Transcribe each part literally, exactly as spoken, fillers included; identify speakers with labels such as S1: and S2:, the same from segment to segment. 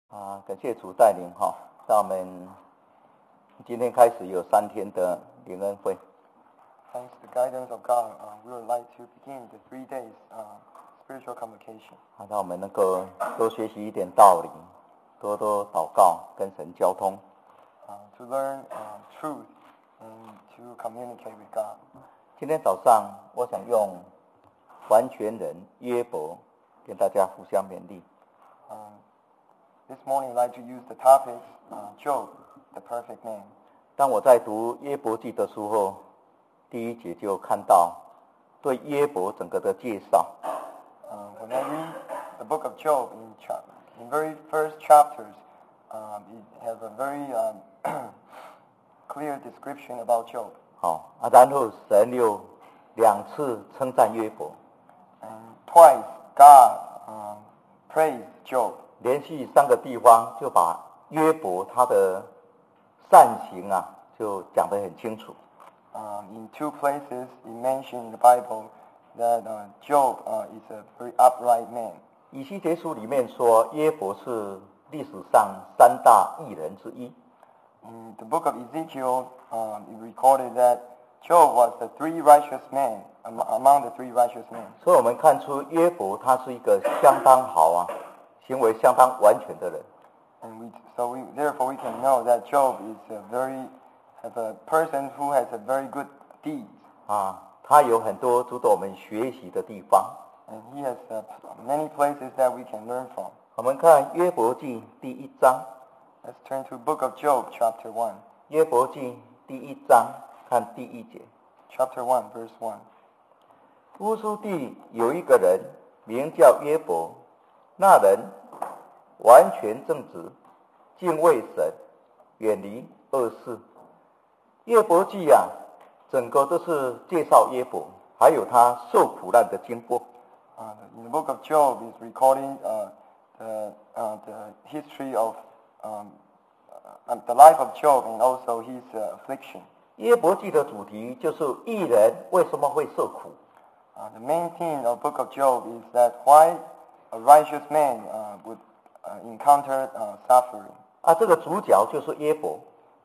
S1: 啊，感谢主带领哈，让我们今天开始有三天的灵恩会。
S2: Thanks to the guidance of God, uh, we would like to begin the three days uh, spiritual convocation.
S1: 好，让我们能够多学习一点道理，多多祷告，跟神交通。
S2: Uh, to learn uh, truth and to communicate with God.
S1: 今天早上，我想用完全人约伯跟大家互相勉励。
S2: Um, this morning, I'd like to use the topic uh, Job, the perfect man.
S1: 当我在读约伯记的时候，第一节就看到对约伯整个的介绍。
S2: Uh, when I read the book of Job in, cha- in very first chapters, um, it has a very um, clear description about Job.
S1: 好啊，然后神又两次称赞约伯，
S2: And twice, God um, praised Job.
S1: 连续三个地方就把约伯他的善行啊，就讲得很清楚。
S2: Um, in two places, it mentioned in the Bible that uh, Job uh, is a very upright man.
S1: 以西结书里面说，约伯是历史上三大义人之一。
S2: In the book of Ezekiel, um, it recorded that Job was the three righteous men, am- among the three righteous men.
S1: 所以我们看出约伯他是一个相当好啊，行为相当完全的人。
S2: And we, so we, therefore we can know that Job is a very, has a person who has a very good deeds.
S1: 啊，他有很多值得我们学习的地方。
S2: And he has uh, many places that we can learn from.
S1: 我们看约伯记第一章，
S2: Let's turn to book of Job, chapter one.
S1: 约伯记第一章看第一节。
S2: Chapter one, verse one.
S1: 乌苏地有一个人名叫约伯，那人完全正直，敬畏神，远离恶事。约伯记啊，整个都是介绍约伯，还有他受苦难的经过。
S2: Uh, in the book of Job is recording uh, the, uh, the history of um, uh, the life of Job and also his uh, affliction.
S1: 约伯记的主题就是义人为什么会受苦。
S2: Uh, the main theme of the book of Job is that why a righteous man uh, would uh, encounter uh, suffering.
S1: 啊，这个主角就是约伯。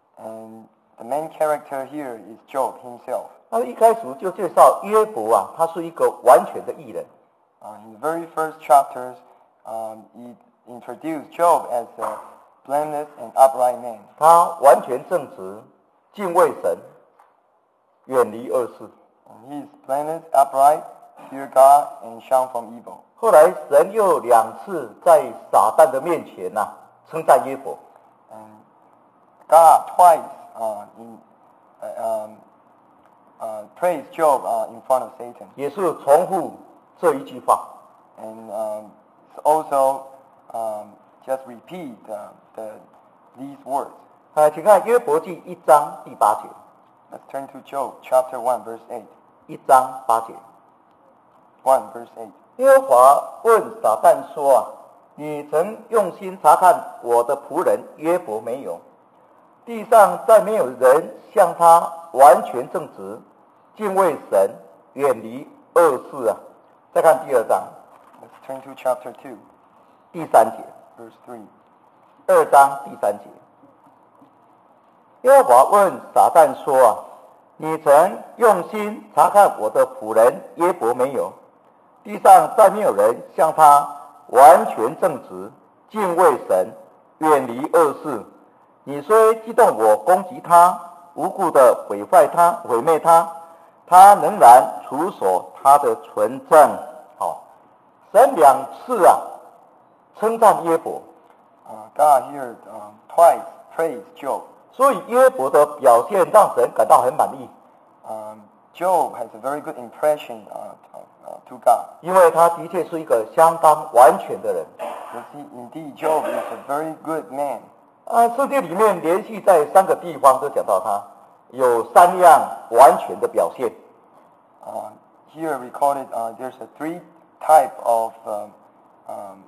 S2: And the main character here is Job himself.
S1: 他一开始就介绍约伯啊，他是一个完全的义人。
S2: Uh, in the very first chapters, um, it introduced Job as a blameless and upright man.
S1: 他完全正直，敬畏神，远离恶事。
S2: And he is blameless, upright, fear God, and shun from evil.
S1: 后来神又两次在撒旦的面前呐、啊，称赞约伯。
S2: And God twice uh, in, uh, um, uh, praised Job uh, in front of Satan.
S1: 也是重复这一句话。
S2: And um, also um, just repeat uh, the, these words.
S1: 啊，请看约伯记一章第八节。
S2: Let's turn to Job chapter one, verse eight.
S1: 一章八节。
S2: one, verse eight.
S1: 耶和华问撒旦说啊，你曾用心查看我的仆人约伯没有？地上再没有人像他完全正直，敬畏神，远离恶事啊。再看第二章
S2: Let's turn to chapter two,
S1: 第三节，
S2: verse three.
S1: 二章第三节。耶和华问撒旦说啊，你曾用心查看我的仆人约伯没有？地上再没有人像他完全正直，敬畏神，远离恶事。你虽激动我攻击他，无故的毁坏他，毁灭他，他仍然处守他的纯正。好，神两次啊称赞约伯，
S2: Uh, God here um, twice praised Job.
S1: 所以约伯的表现让神感到很满意，
S2: Um, Job has a very good impression uh, uh, to God.
S1: 因为他的确是一个相当完全的人。
S2: Because he, indeed, Job is a very good man.
S1: 啊，圣经里面连续在三个地方都讲到他有三样完全的表现。
S2: Uh, here recorded, uh, there's a three type of um, um,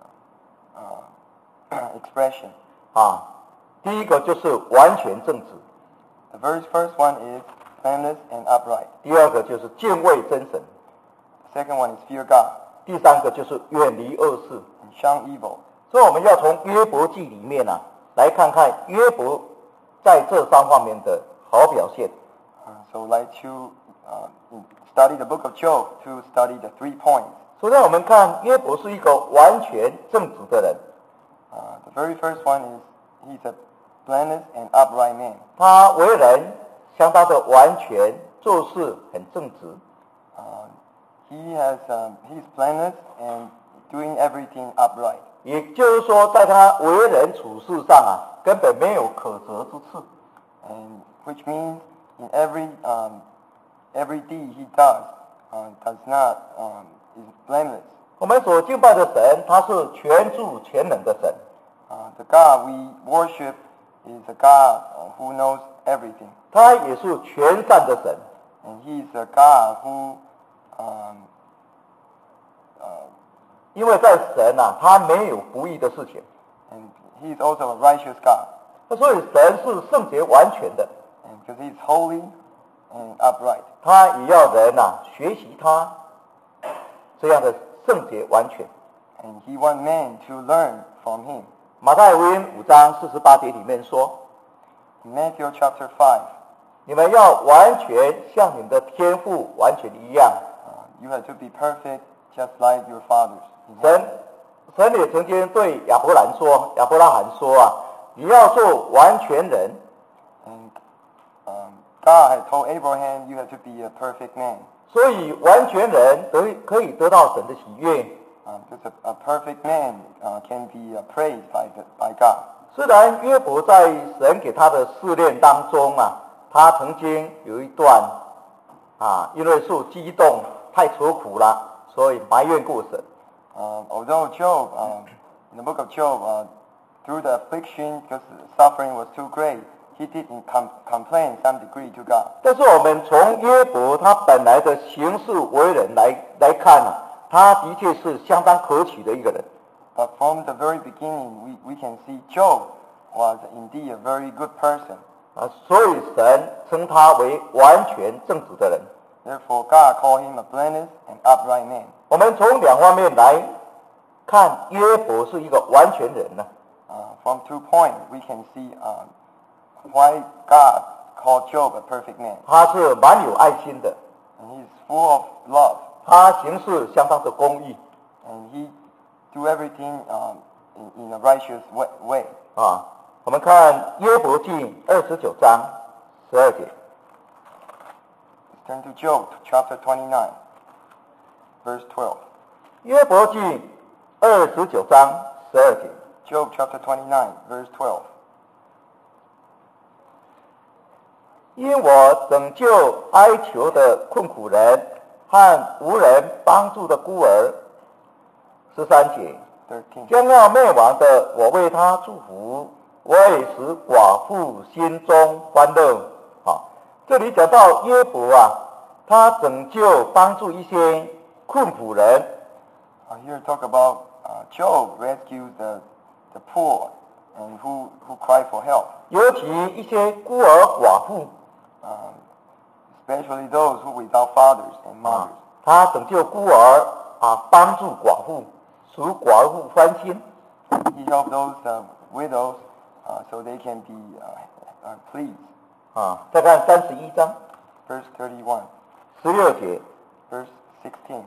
S2: uh, expression.
S1: 啊，第一个就是完全正直，
S2: The very first one is blameless and upright.
S1: 第二个就是敬畏真神，
S2: The second one is fear God
S1: 第三个就是远离恶事。
S2: and shun evil.
S1: 所以我们要从约伯记里面啊，来看看约伯在这三方面的好表现。
S2: Uh, so I'd like to uh, study the book of Job to study the three points.
S1: 首先我们看约伯是一个完全正直的人。
S2: Uh, the very first one is he's a blameless and upright man.
S1: 他为人相当的完全，做事很正直。
S2: Uh, he has um, he's blameless and doing everything upright.
S1: 也就是说，在他为人处事上啊，根本没有可责之处。
S2: And which means in every um, every deed he does uh, does not um, is blameless.
S1: 我们所敬拜的神，他是全知全能的神。
S2: Uh, the God we worship is a God uh, who knows everything.
S1: 他也是全善的神。
S2: And he is a God who um, uh,
S1: 因为在神啊，他没有不义的事情。
S2: and he is also a righteous God.
S1: 那所以神是圣洁完全的，
S2: And because he is holy and upright.
S1: 他也要人啊学习他这样的圣洁完全。
S2: And he wants men to learn from him.
S1: 马太福音五章四十八节里面说，
S2: In Matthew chapter five,
S1: 你们要完全像你们的天父完全一样。
S2: uh, you have to be perfect just like your fathers. in
S1: 神
S2: heaven.
S1: 神也曾经对亚伯兰说，亚伯拉罕说啊，你要做完全人。
S2: And um, God had told Abraham, you have to be a perfect man.
S1: 所以完全人得可以得到神的喜悦。
S2: Um, because a, a perfect man uh, can be uh, praised by, the, by God.
S1: 虽然约伯在神给他的试炼当中啊，他曾经有一段啊，因为受激动太愁苦了，所以埋怨过神。
S2: Um, although Job, um, in the book of Job, uh, through the affliction, because the suffering was too great, he did com- complain some degree to God.
S1: 但是我们从约伯他本来的行事为人来来看啊，他的确是相当可取的一个人。
S2: But from the very beginning, we, we can see Job was indeed a very good person.
S1: 啊，所以神称他为完全正直的人。
S2: Therefore, God called him a blameless and upright man.
S1: 我们从两方面来看，约伯是一个完全人呢、
S2: Uh, from two points, we can see um, why God called Job a perfect man.
S1: 他是蛮有爱心的，
S2: And he's full of love.
S1: 他行事相当的公义
S2: And he do everything um, in, in a righteous way. way.
S1: 啊。我们看约伯记二十九章十二节，
S2: Let's turn to Job chapter twenty-nine, verse twelve.
S1: 约伯记二十九章十二节，
S2: Job chapter twenty-nine, verse twelve.
S1: 因我拯救哀求的困苦人和无人帮助的孤儿。十三节，
S2: thirteen.
S1: 将要灭亡的，我为他祝福，我也使寡妇心中欢乐。好，这里讲到约伯啊，他拯救帮助一些困苦人，
S2: Uh, here talk about uh, Job rescues the, the poor and who, who cry for help.
S1: 尤其一些孤儿寡妇
S2: Um, especially those who without fathers and
S1: 啊
S2: mothers.
S1: 他拯救孤儿啊，帮助寡妇，使寡妇欢心。
S2: He helped those uh, widows uh, so they can be uh, uh, pleased.
S1: 啊，再看三十一章
S2: Verse thirty-one,
S1: 十六节，
S2: verse sixteen.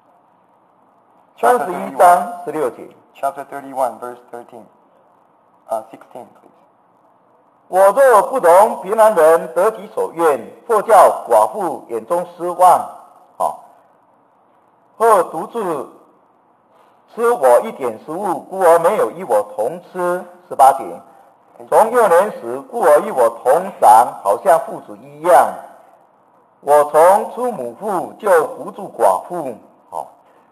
S1: 三
S2: Chapter
S1: 十一
S2: thirty-one,
S1: 章十六节。
S2: chapter thirty-one, verse thirteen. Uh, sixteen, please.
S1: 我若不容平安人得其所愿，或叫寡妇眼中失望，好，或独自吃我一点食物，孤儿没有与我同吃。十八节，从幼年时，孤儿与我同长，好像父子一样。我从出母腹就扶助寡妇。好，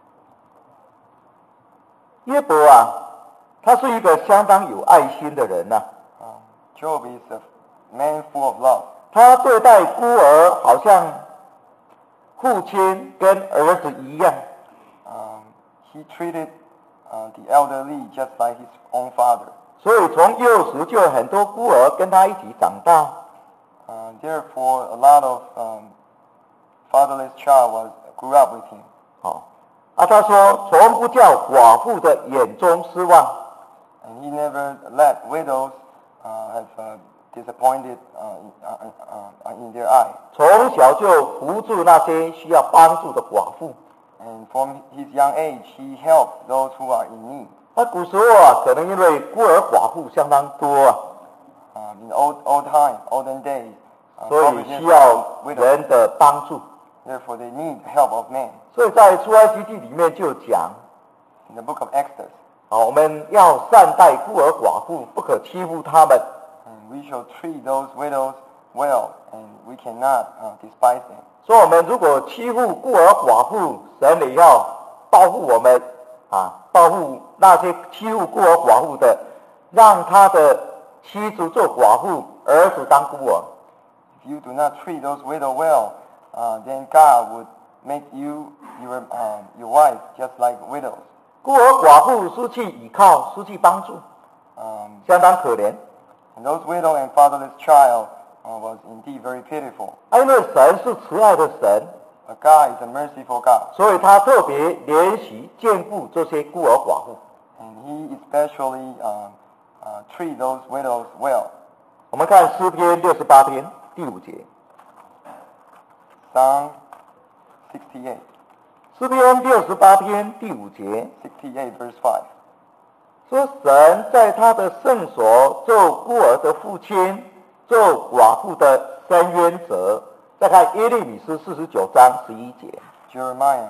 S1: 约伯啊，他是一个相当有爱心的人呐、啊。
S2: Um, Job is a man full of love.
S1: 他对待孤儿好像父亲跟儿子一样，
S2: Um, he treated uh, the elderly just like his own father.
S1: 所以从幼时就有很多孤儿跟他一起长大。
S2: Uh, therefore, a lot of um, fatherless child was grew up with him.
S1: 好，啊，他说从不叫寡妇的眼中失望。
S2: And he never let widows uh, have uh, disappointed uh, in, uh, uh, in their eye.
S1: 从小就扶助那些需要帮助的寡妇。
S2: And from his young age, he helped those who are in need.
S1: 那古时候啊，可能因为孤儿寡妇相当多啊，
S2: Um, in old old time, olden days, uh,
S1: 所以
S2: probably
S1: 需要
S2: widows.
S1: 人的帮助。
S2: Therefore, they need help of men.
S1: 所以在出埃及记里面就讲，
S2: In the book of Exodus,
S1: 啊，我们要善待孤儿寡妇，不可欺负他们。
S2: and we shall treat those widows well, and we cannot uh, despise them.
S1: 所以我们如果欺负孤儿寡妇，神也要保护我们啊，保护那些欺负孤儿寡妇的，让他的妻子做寡妇，儿子当孤儿。
S2: If you do not treat those widows well, uh, then God would make you your um, your wife just like widows.
S1: 孤儿寡妇失去依靠，失去帮助，
S2: Um,
S1: 相当可怜。
S2: and those widow and fatherless child uh, was indeed very pitiful.
S1: 啊，因为神是慈爱的神，
S2: But God is a merciful God,
S1: 所以他特别怜惜眷顾这些孤儿寡妇。
S2: and He especially um, uh, treat those widows well.
S1: 我们看诗篇六十八篇第五节，
S2: Psalm sixty-eight,
S1: 诗篇六十八篇第五节
S2: sixty-eight verse five.
S1: 说，神在他的圣所做孤儿的父亲，做寡妇的伸冤者。再看耶利米书四十九章十一节，
S2: Jeremiah,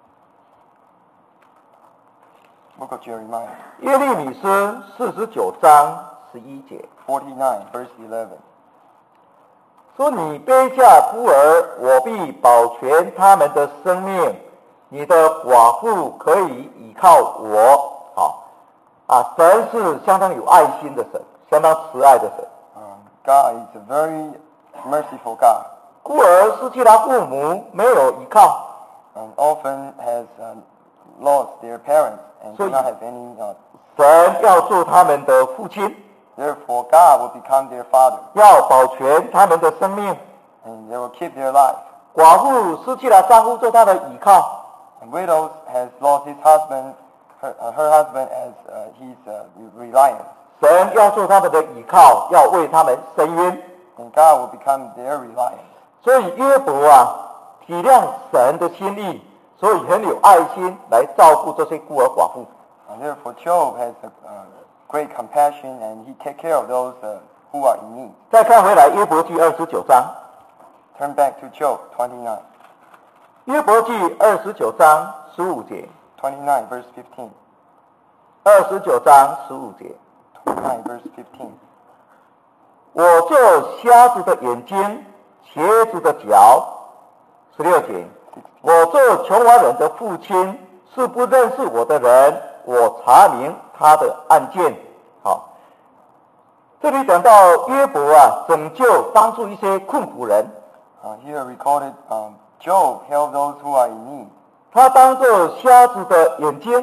S2: book of Jeremiah,
S1: 耶利米书四十九章十一节。
S2: forty-nine verse eleven.
S1: 说，你背下孤儿，我必保全他们的生命，你的寡妇可以依靠我。好啊，神是相当有爱心的神，相当慈爱的神。
S2: Um, God is a very merciful God,
S1: 孤儿失去他父母，没有依靠，
S2: and often has um, lost their parents and
S1: So
S2: do not have any. Uh,
S1: 神要做他们的父亲，
S2: therefore, God will become their father,
S1: 要保全他们的生命。
S2: and they will keep their life.
S1: 寡妇失去了丈夫做她的依靠，
S2: And widows has lost his husband, her, uh, her husband as uh, his uh, reliance,
S1: 神要做他们的依靠，要为他们伸冤。
S2: and God will become their reliance.
S1: 所以约伯啊，体谅神的心意，所以很有爱心来照顾这些孤儿寡妇。
S2: And therefore, Job has a uh, great compassion, and he take care of those uh, who are in need.
S1: 再看回来，约伯记二十九章，
S2: Turn back to Job twenty-nine,
S1: 约伯记二十九章十五节，
S2: twenty-nine verse fifteen,
S1: 二十九章十五节，
S2: twenty-nine verse fifteen.
S1: 我做瞎子的眼睛，瘸子的脚。十六节，我做穷乏人的父亲，是不认识我的人，我查明他的案件。好，这里讲到约伯啊，拯救帮助一些困苦人，
S2: Uh, here recorded, um, Job helped those who are in need,
S1: 他当作瞎子的眼睛，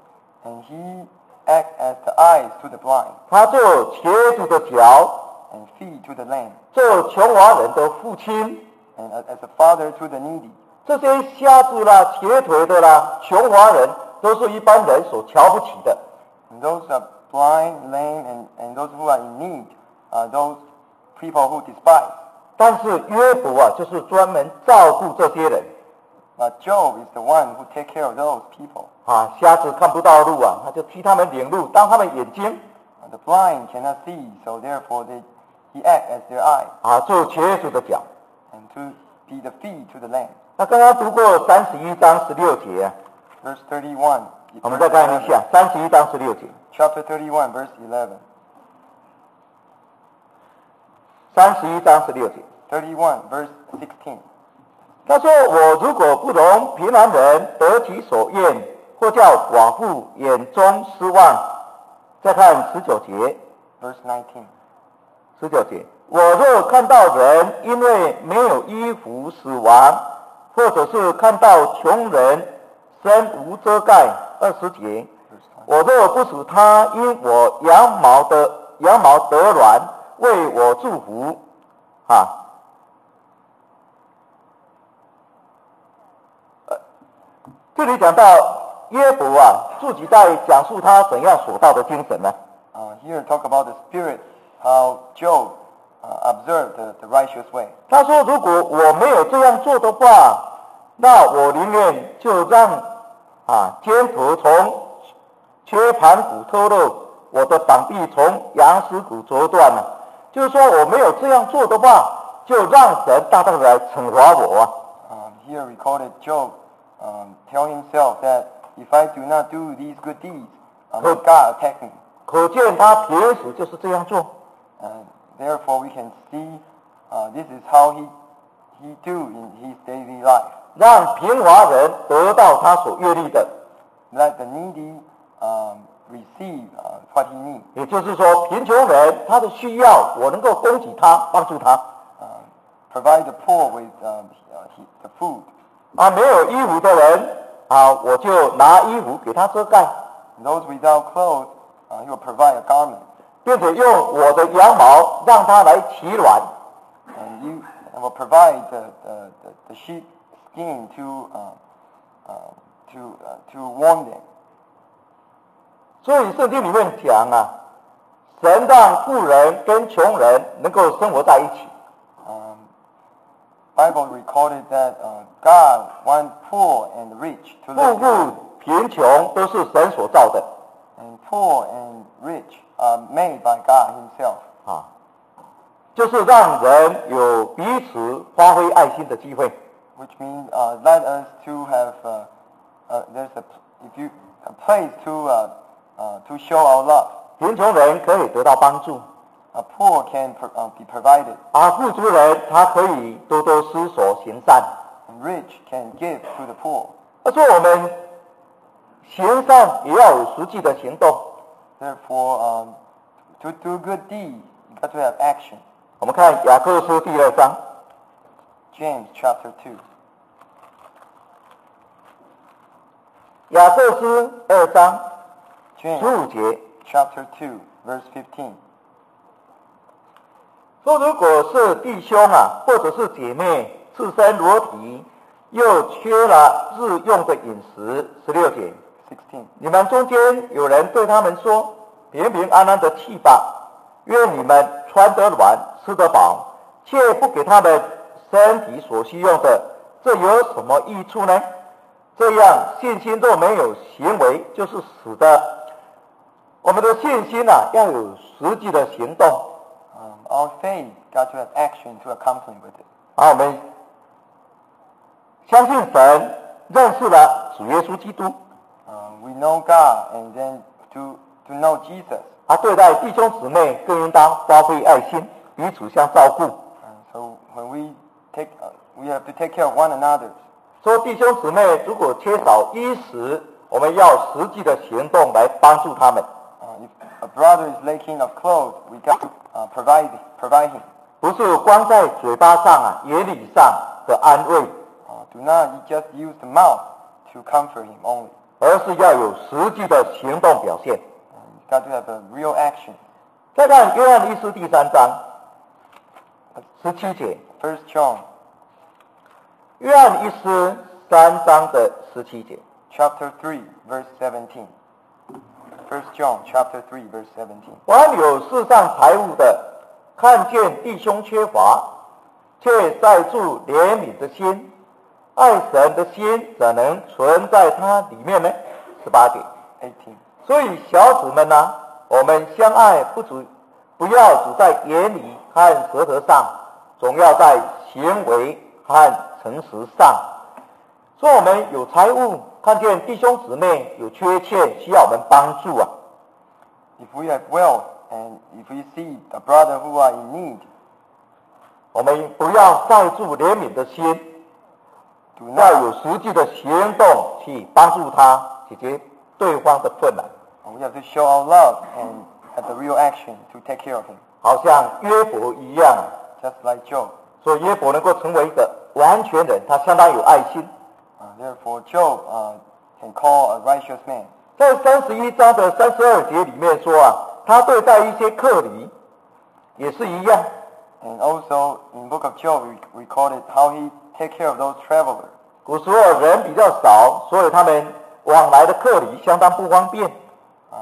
S2: and he act as the eyes to the blind,
S1: 他做瘸子的脚，
S2: and feet to the lame,
S1: 做穷乏人的父亲。
S2: and as as a father to the needy.
S1: 这些瞎子啦、瘸腿的啦、穷乏人，都是一般人所瞧不起的。
S2: And those are blind, lame, and, and those who are in need are those people who despise.
S1: 但是约伯啊，就是专门照顾这些人
S2: But Job is the one who take care of those people.
S1: 啊。瞎子看不到路啊，他就替他们领路，当他们眼睛
S2: Uh, The blind cannot see, so therefore they, he act as their eye,
S1: 啊，做瘸子的脚。
S2: and to be the feet to the lame.
S1: 那刚刚读过三十一章十六节啊，
S2: Verse thirty-one.
S1: 我们再看一下三十一章十六节。
S2: Chapter thirty-one, verse eleven.
S1: 三十一章十六节，
S2: thirty-one, verse sixteen.
S1: 他说：“我如果不容平安人得其所愿，或叫寡妇眼中失望。”再看十九节，
S2: Verse nineteen.
S1: 十九节，我若看到人因为没有衣服死亡，或者是看到穷人身无遮盖。二十节，
S2: Verse twenty.
S1: 我若不使他因我羊毛的羊毛得软，为我祝福，啊，呃，这里讲到约伯啊，自己在讲述他怎样所到的精神呢？
S2: here talk about the spirit, how Job uh, observed the, the righteous way.
S1: 他说：“如果我没有这样做的话，那我宁愿就让啊肩头从缺盘骨脱落，我的膀臂从羊尸骨折断了。就是说，我没有这样做的话，就让神大大的来惩罚我啊。”
S2: Um, here recorded Job um, tell himself that if I do not do these good deeds, um,
S1: Good.
S2: God attack me.
S1: 可见他平时就是这样做。
S2: And therefore we can see uh, this is how he he do in his daily life.
S1: 让贫乏人得到他所阅历的，
S2: Let the needy um, receive uh, what he needs.
S1: 也就是说，贫穷人他的需要，我能够供给他，帮助他。
S2: Um, provide the poor with um, he, the food.
S1: 啊，没有衣服的人啊，我就拿衣服给他遮盖，
S2: Those without clothes, uh, he will provide a garment.
S1: 并且用我的羊毛让他来取暖。
S2: And you will provide the, the, the, the sheep skin to, uh, uh, to, uh, to warm them.
S1: 所以圣经里面讲啊，神让富人跟穷人能够生活在一起。
S2: Um, Bible recorded that uh, God wants poor and rich to
S1: 富
S2: live
S1: 富
S2: together.
S1: 贫穷都是神所造的
S2: And poor and rich are made by God himself.
S1: 啊，就是让人有彼此发挥爱心的机会。
S2: Which means uh, let us to have uh, uh, there's a if you a place to uh, uh, to show our love.
S1: 贫穷人可以得到帮助，
S2: A poor can pro- uh, be provided,
S1: 而富足人他可以多多施所行善。
S2: and rich can give to the poor.
S1: 他说我们行善也要有实际的行动。
S2: Therefore, um, to do good deeds, you got to have action.
S1: 我们看雅各书第二章，
S2: James chapter two.
S1: 雅各书二章
S2: James
S1: 十五节
S2: chapter two, verse fifteen.
S1: 说，如果是弟兄啊，或者是姐妹，赤身裸体，又缺了日用的饮食，十六节，
S2: sixteen.
S1: 你们中间有人对他们说：“平平安安的去吧，愿你们穿得暖，吃得饱，却不给他们身体所需用的，这有什么益处呢？”这样信心若没有行为，就是死的。我们的信心啊，要有实际的行动。
S2: Um, our faith got to have action to accompany with it.
S1: 啊，我们相信神，认识了主耶稣基督，
S2: Um, we know God, and then to to know Jesus.
S1: 啊，对待弟兄姊妹更应当发挥爱心，彼此相照顾。
S2: And so when we take, uh, we have to take care of one another.
S1: 说弟兄姊妹如果缺少衣食，我们要实际的行动来帮助他们，
S2: Uh, if a brother is lacking of clothes, we got to uh, provide provide him.
S1: 不是光在嘴巴上啊、言语上的安慰，
S2: Uh, do not just use the mouth to comfort him only.
S1: 而是要有实际的行动表现。
S2: Uh, you got to have a real action.
S1: 再看约翰一书第三章十七节，
S2: First John
S1: 约翰一书三章的十七节。
S2: chapter three, verse seventeen. First John chapter three, verse seventeen.
S1: 凡有世上财物的，看见弟兄缺乏，却带住怜悯的心，爱神的心怎能存在他里面呢？十八节。
S2: eighteen.
S1: 所以小子们呢、我们相爱不足，不要只在言语和舌头上，总要在行为和诚实上。说我们有财物，看见弟兄姊妹有缺欠，需要我们帮助啊。
S2: If we have wealth and if we see a brother who are in need,
S1: 我们不要带住怜悯的心，
S2: do
S1: 要有
S2: not.
S1: 实际的行动去帮助他解决对方的困难，
S2: We have to show our love and have the real action to take care of him,
S1: 好像约伯一样。
S2: just like Job.
S1: 所以约伯能够成为一个完全人，他相当有爱心。
S2: Uh, therefore, Job uh, can call a righteous man.
S1: 在三十一章的三十二节里面说啊，他对待一些客旅也是一样。
S2: And also in book of Job, we recorded how he take care of those travelers.
S1: 古时候人比较少，所以他们往来的客旅相当不方便。
S2: Um, in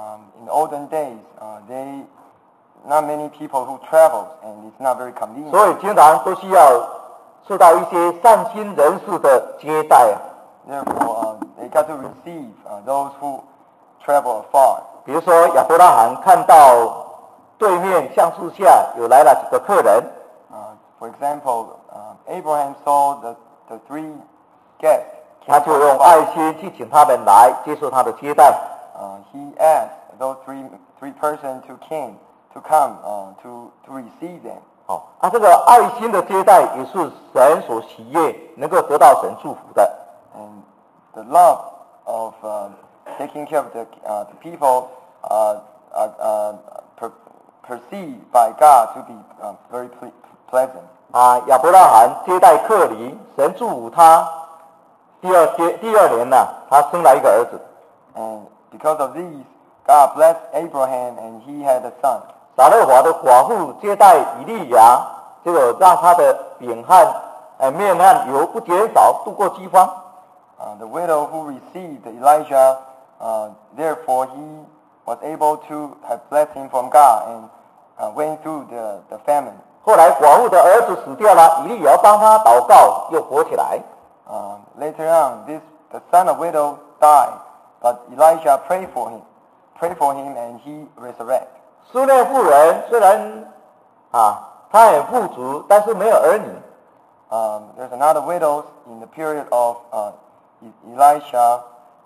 S2: in the olden days, uh, they not many people who travel, and it's not very convenient.
S1: 所以经常都需要受到一些善心人士的接待啊。
S2: Therefore, uh, they got to receive uh, those who travel afar.
S1: 比如说亚伯拉罕看到对面橡树下有来了几个客人，
S2: Uh, for example, uh, Abraham saw the the three guests.
S1: 他就用爱心去请他们来接受他的接待。
S2: Uh, he asked those three three persons to came to come uh, to to receive them.
S1: 好啊，这个爱心的接待也是神所喜悦，能够得到神祝福的。
S2: And the love of uh, taking care of the uh, the people uh, uh, uh, per, perceived by God to be uh, very ple pleasant.
S1: 啊，亚伯拉罕接待客旅，神祝福他。第二接第二年呢、啊，他生了一个儿子。
S2: And because of these, God blessed Abraham, and he had a son.
S1: 撒勒法的寡妇接待以利亚，结果让他的饼和呃面和油不减少，度过饥荒。
S2: Uh, the widow who received Elijah, uh, therefore he was able to have blessing from God and uh, went through the, the famine.
S1: 后来寡妇的儿子死掉了，以利亚帮他祷告，又活起来。
S2: Uh, later on, this the son of widow died, but Elijah prayed for him, prayed for him, and he resurrected.
S1: 苏内妇人虽然啊，她很富足，但是没有儿女。
S2: Um, there's another widow in the period of uh, Elisha,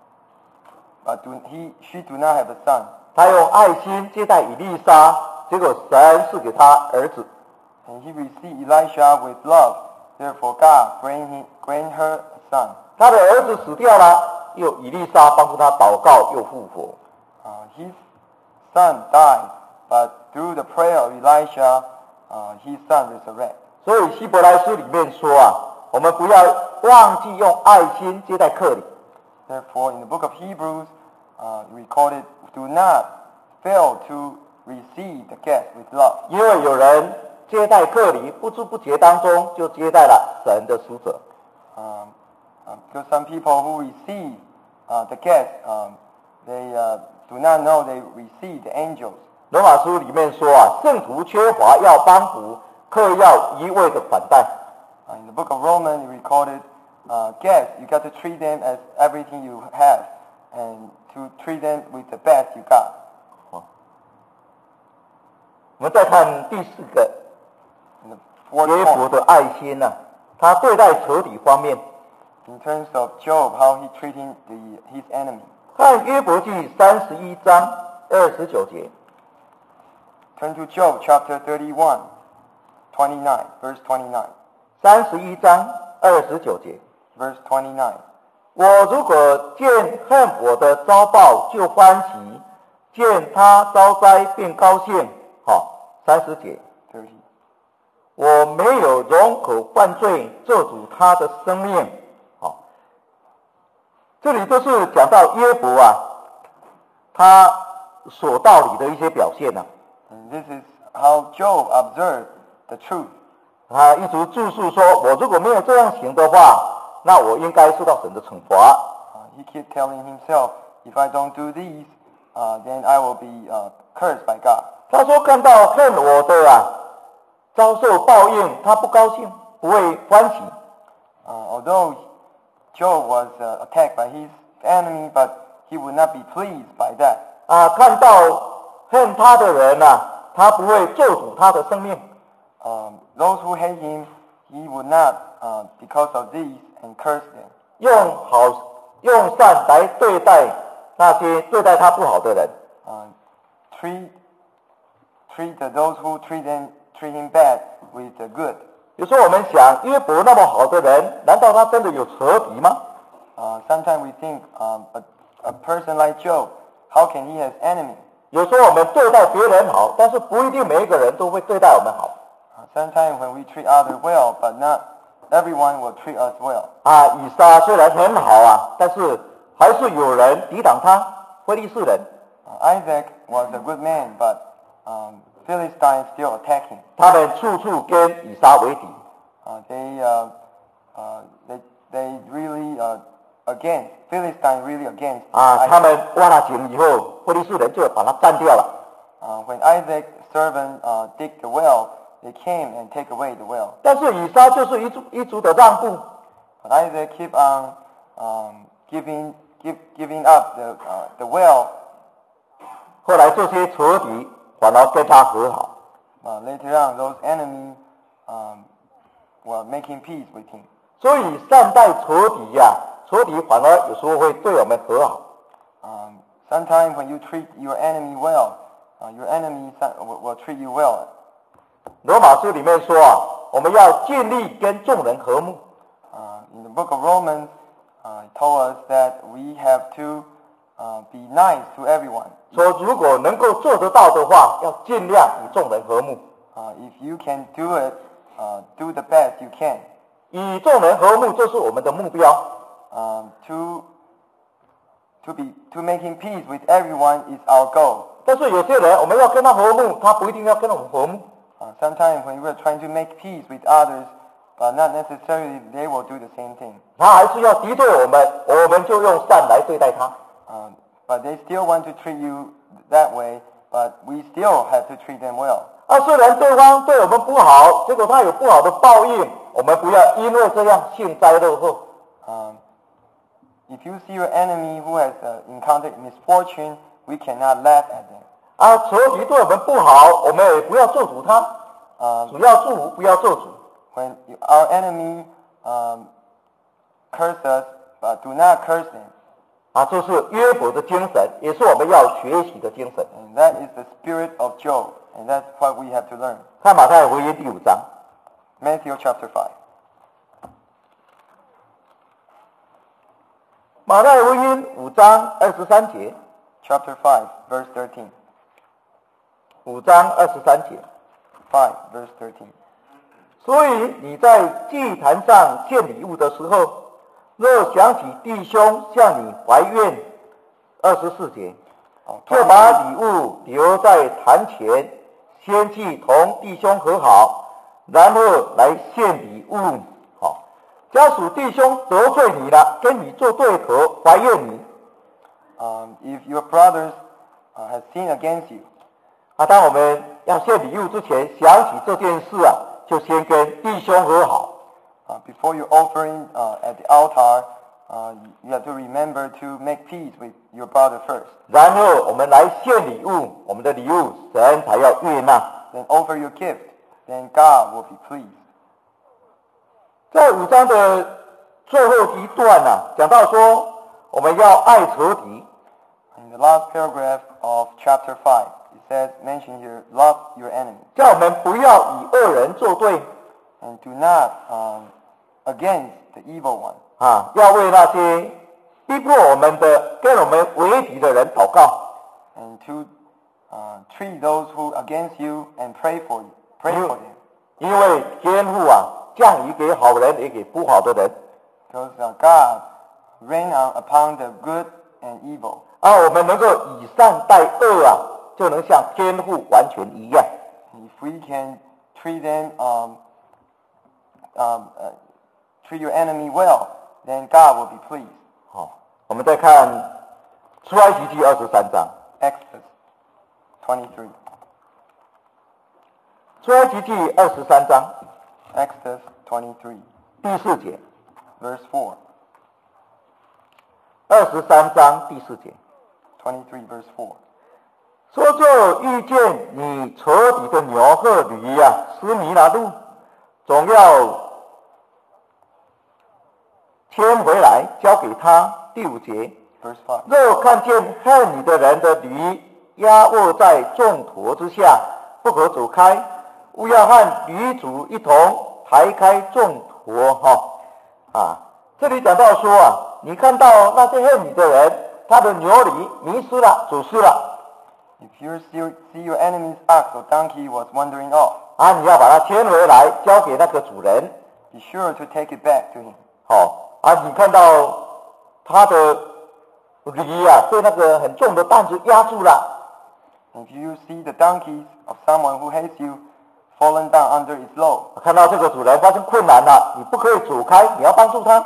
S2: but do, he she do not have a son.
S1: 她用爱心接待以利沙，结果神赐给她儿子。
S2: And he received Elisha with love. Therefore, God grant him, grant her a son.
S1: 他的儿子死掉了，又以利沙帮助他祷告，又复活。
S2: Uh, his son died, but through the prayer of Elisha, uh, his son resurrected.
S1: 所以希伯来书里面说啊，我们不要忘记用爱心接待客旅。
S2: Therefore, in the book of Hebrews, uh, recorded, do not fail to receive the guest with love.
S1: 因为有人接待客旅，不知不觉当中就接待了神的使者。
S2: Um, um, because some people who receive uh, the guest, um, they uh, do not know they receive the angels.
S1: 罗马书里面说啊，圣徒缺乏要帮扶，客要一味的款待。
S2: Uh, in the book of Romans, it recorded uh, guests. You got to treat them as everything you have, and to treat them with the best you got.
S1: 我们再看第四个，
S2: In the fourth
S1: 约伯
S2: point,
S1: 的爱心呢、啊，他对待仇敌方面，
S2: in terms of Job, how he treating the his enemy.
S1: 看约伯记三十一章二十九节。
S2: Turn to Job chapter thirty-one, twenty-nine, verse twenty-nine.
S1: 三十一章二十九节。
S2: Verse twenty-nine.
S1: 我如果见恨我的遭报就欢喜，见他遭灾便高兴。好，三十节。
S2: thirty.
S1: 我没有容口犯罪，咒诅他的生命。好，这里都是讲到约伯啊，他所道理的一些表现呢、啊。
S2: And this is how Job observed the truth.
S1: 他一直注述说，我如果没有这样行的话，那我应该受到神的惩罚。
S2: Uh, he kept telling himself, if I don't do these, uh, then I will be uh, cursed by God.
S1: 他说看到恨我的啊，遭受报应，他不高兴，不会欢喜。
S2: Uh, although Job was uh, attacked by his enemy, but he would not be pleased by that.
S1: 啊，看到恨他的人呐、啊，他不会咒诅他的生命。
S2: Um, those who hate him, he would not, uh, because of these, and curse them.
S1: 用好用善来对待那些对待他不好的人。
S2: Uh, treat treat those who treat them treat him bad with the good.
S1: 有时候我们想，约伯那么好的人，难道他真的有仇敌吗？
S2: Uh, sometimes we think um, a, a person like Job, how can he have enemy?
S1: 有时候我们对待别人好，但是不一定每一个人都会对待我们好。
S2: Uh, sometimes when we treat others well, but not everyone will treat us well.
S1: 啊，以撒虽然很好啊，但是还是有人抵挡他，非利士人。
S2: Uh, Isaac was a good man, but um, Philistines still attack him.
S1: 他们处处跟以撒为敌。
S2: Uh, they, uh, uh, they they really uh, against Philistine really against
S1: 啊，
S2: Isaac.
S1: 他们挖了井以后，非利士人就把它占掉了。
S2: Uh, when Isaac's servant uh, dig the well, they came and take away the well.
S1: 但是以撒就是一族一族的让步，
S2: But Isaac keep on um, giving give, giving up the uh, the well.
S1: 后来这些仇敌反而跟他和好。
S2: Uh, later on, those enemies um, were making peace with him.
S1: 所以善待仇敌呀、啊，仇敌反而有时候会对我们和好。
S2: Um, sometimes when you treat your enemy well, uh, your enemy will, will treat you well.
S1: 罗马书里面说啊，我们要尽力跟众人和睦。
S2: Uh, in the book of Romans, uh, it told us that we have to uh, be nice to everyone.
S1: 说如果能够做得到的话，要尽量与众人和睦。
S2: Uh, if you can do it, uh, do the best you can.
S1: 与众人和睦，这是我们的目标。
S2: Um, to to be to making peace with everyone is our goal.
S1: 但是有些人，我们要跟他和睦，他不一定要跟我们和睦。
S2: Uh, sometimes when we're trying to make peace with others, but not necessarily they will do the same thing.
S1: 他还是要敌对我们，我们就用善来对待他。
S2: Um, but they still want to treat you that way, but we still have to treat them well.
S1: 啊，虽然对方对我们不好，结果他有不好的报应，我们不要因为这样幸灾乐祸。
S2: Um, if you see your enemy who has uh, encountered misfortune, we cannot laugh at them.
S1: 啊，仇敌对我们不好，我们也不要做主他，
S2: Um,
S1: 主要祝福，不要做主。
S2: when our enemy um, curse us, but do not curse them.
S1: 啊，这是约伯的精神，也是我们要学习的精神。
S2: And that is the spirit of Job, and that's what we have to learn.
S1: 看马太福音第五章，
S2: Matthew chapter five.
S1: 马太福音五章二十三节，
S2: Chapter five, verse thirteen.
S1: 五章二十三节。
S2: five, verse thirteen.
S1: 所以你在祭坛上献礼物的时候，若想起弟兄向你怀怨，二十四节，
S2: Oh,
S1: 就把礼物留在坛前，先去同弟兄和好，然后来献礼物。好，家属弟兄得罪你了，跟你做对头，怀怨你。
S2: Um, if your brothers uh, have sinned against you,
S1: 啊，当我们要献礼物之前，想起这件事啊，就先跟弟兄和好。
S2: uh, before you offering uh, at the altar, uh, you have to remember to make peace with your brother first.
S1: 然后我们来献礼物，我们的礼物神才要悦纳。
S2: Then offer your gift. Then God will be pleased.
S1: 在五章的最后一段呢、啊，讲到说我们要爱仇敌。
S2: In the last paragraph of chapter five, it says, mention here, love your enemy.
S1: 叫我们不要与恶人作对
S2: And do not um, against the evil one.
S1: 啊，要为那些逼迫我们的、跟我们为敌的人祷告。
S2: And to uh, treat those who against you and pray for you. Pray for them.
S1: 因为天父啊，降雨给好人，也给不好的人。
S2: Because uh, God rain on upon the good and evil.
S1: 啊，我们能够以善待恶啊，就能像天父完全一样。
S2: If we can treat them, um, um, uh, treat your enemy well, then God will be pleased.
S1: 好，我们再看出埃及记二十三章。
S2: Exodus twenty-three.
S1: 出埃及记二十三章
S2: Exodus twenty-three,
S1: 第四节，
S2: verse four.
S1: 二十三章第四节。
S2: twenty-three, verse four.
S1: 说就遇见你仇敌的牛和驴呀、啊，斯尼拿路，总要牵回来交给他。第五节，
S2: Verse five.
S1: 若看见恨你的人的驴压卧在众驼之下，不可走开，勿要和驴主一同抬开众驼。哈、哦、啊，这里讲到说啊，你看到那些恨你的人，他的牛驴迷失了，走失了。
S2: If you see, see your enemy's ox or donkey was wandering off,
S1: 啊，你要把它牵回来，交给那个主人。
S2: be sure to take it back to him.
S1: 好、啊，你看到他的驴啊，被那个很重的担子压住了。
S2: If you see the donkeys of someone who hates you fallen down under its load,
S1: 看到这个主人发生困难了，你不可以走开，你要帮助他。